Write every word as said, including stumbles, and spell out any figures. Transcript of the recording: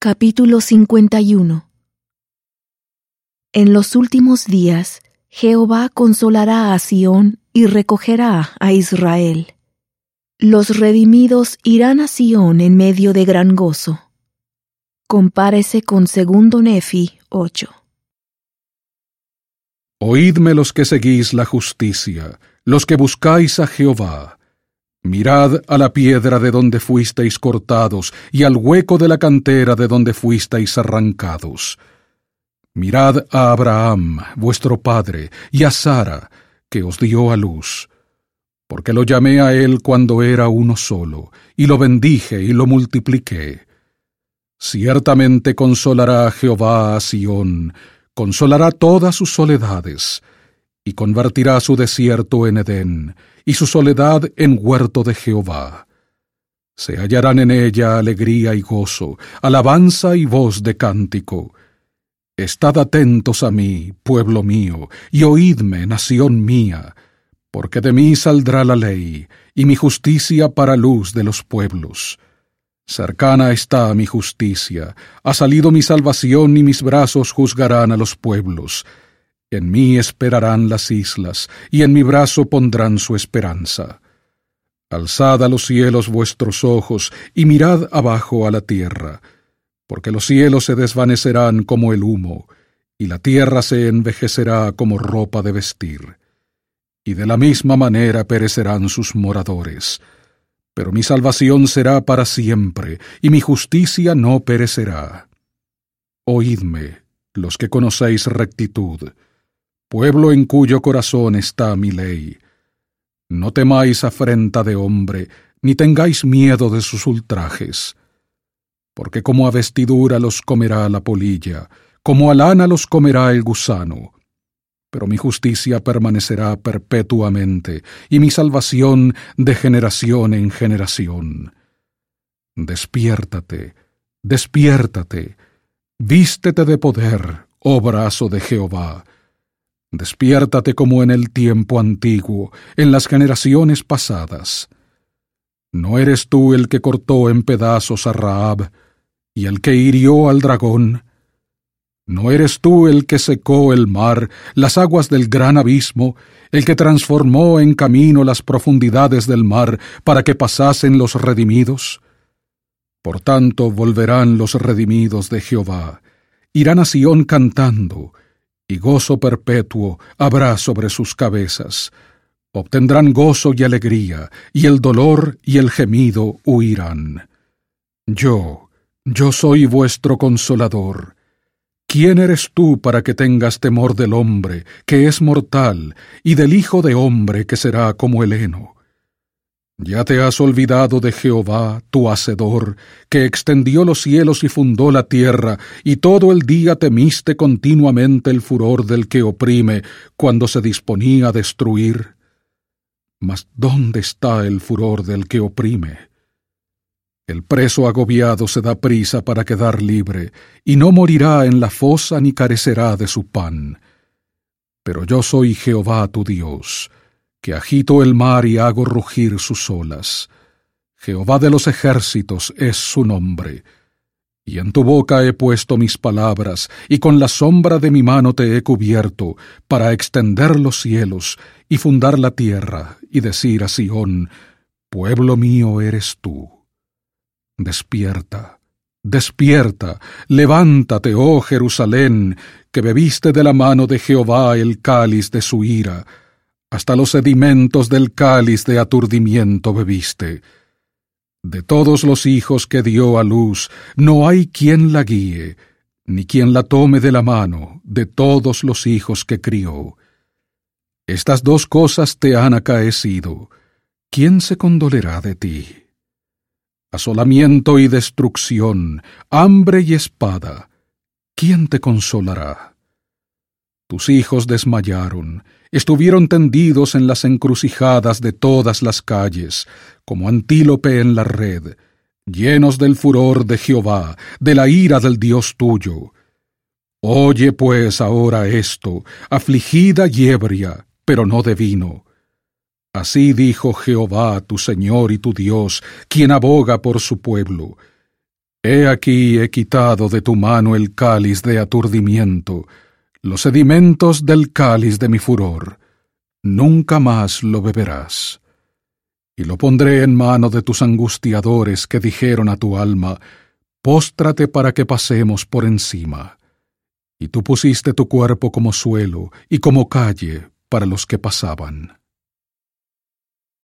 Capítulo cincuenta y uno. En los últimos días, Jehová consolará a Sión y recogerá a Israel. Los redimidos irán a Sión en medio de gran gozo. Compárese con Segundo Nefi ocho. Oídme los que seguís la justicia, los que buscáis a Jehová. Mirad a la piedra de donde fuisteis cortados, y al hueco de la cantera de donde fuisteis arrancados. Mirad a Abraham, vuestro padre, y a Sara, que os dio a luz. Porque lo llamé a él cuando era uno solo, y lo bendije y lo multipliqué. Ciertamente consolará a Jehová a Sión, consolará todas sus soledades, y convertirá su desierto en Edén, y su soledad en huerto de Jehová. Se hallarán en ella alegría y gozo, alabanza y voz de cántico. Estad atentos a mí, pueblo mío, y oídme, nación mía, porque de mí saldrá la ley, y mi justicia para luz de los pueblos. Cercana está mi justicia, ha salido mi salvación, y mis brazos juzgarán a los pueblos. En mí esperarán las islas, y en mi brazo pondrán su esperanza. Alzad a los cielos vuestros ojos, y mirad abajo a la tierra, porque los cielos se desvanecerán como el humo, y la tierra se envejecerá como ropa de vestir. Y de la misma manera perecerán sus moradores. Pero mi salvación será para siempre, y mi justicia no perecerá. Oídme, los que conocéis rectitud, pueblo en cuyo corazón está mi ley. No temáis afrenta de hombre, ni tengáis miedo de sus ultrajes. Porque como a vestidura los comerá la polilla, como a lana los comerá el gusano. Pero mi justicia permanecerá perpetuamente, y mi salvación de generación en generación. Despiértate, despiértate, vístete de poder, oh brazo de Jehová. Despiértate como en el tiempo antiguo, en las generaciones pasadas. ¿No eres tú el que cortó en pedazos a Rahab, y el que hirió al dragón? ¿No eres tú el que secó el mar, las aguas del gran abismo, el que transformó en camino las profundidades del mar para que pasasen los redimidos? Por tanto volverán los redimidos de Jehová, irán a Sión cantando, y gozo perpetuo habrá sobre sus cabezas. Obtendrán gozo y alegría, y el dolor y el gemido huirán. Yo, yo soy vuestro consolador. ¿Quién eres tú para que tengas temor del hombre, que es mortal, y del hijo de hombre, que será como el heno? ¿Ya te has olvidado de Jehová, tu Hacedor, que extendió los cielos y fundó la tierra, y todo el día temiste continuamente el furor del que oprime, cuando se disponía a destruir? Mas ¿dónde está el furor del que oprime? El preso agobiado se da prisa para quedar libre, y no morirá en la fosa ni carecerá de su pan. Pero yo soy Jehová tu Dios, que agito el mar y hago rugir sus olas. Jehová de los ejércitos es su nombre. Y en tu boca he puesto mis palabras, y con la sombra de mi mano te he cubierto, para extender los cielos, y fundar la tierra, y decir a Sión, pueblo mío eres tú. Despierta, despierta, levántate, oh Jerusalén, que bebiste de la mano de Jehová el cáliz de su ira, hasta los sedimentos del cáliz de aturdimiento bebiste. De todos los hijos que dio a luz, no hay quien la guíe, ni quien la tome de la mano, de todos los hijos que crió. Estas dos cosas te han acaecido, ¿quién se condolerá de ti? Asolamiento y destrucción, hambre y espada, ¿quién te consolará? Tus hijos desmayaron, estuvieron tendidos en las encrucijadas de todas las calles, como antílope en la red, llenos del furor de Jehová, de la ira del Dios tuyo. Oye pues ahora esto, afligida y ebria, pero no de vino. Así dijo Jehová tu Señor y tu Dios, quien aboga por su pueblo. He aquí he quitado de tu mano el cáliz de aturdimiento, los sedimentos del cáliz de mi furor. Nunca más lo beberás. Y lo pondré en mano de tus angustiadores que dijeron a tu alma, póstrate para que pasemos por encima. Y tú pusiste tu cuerpo como suelo y como calle para los que pasaban.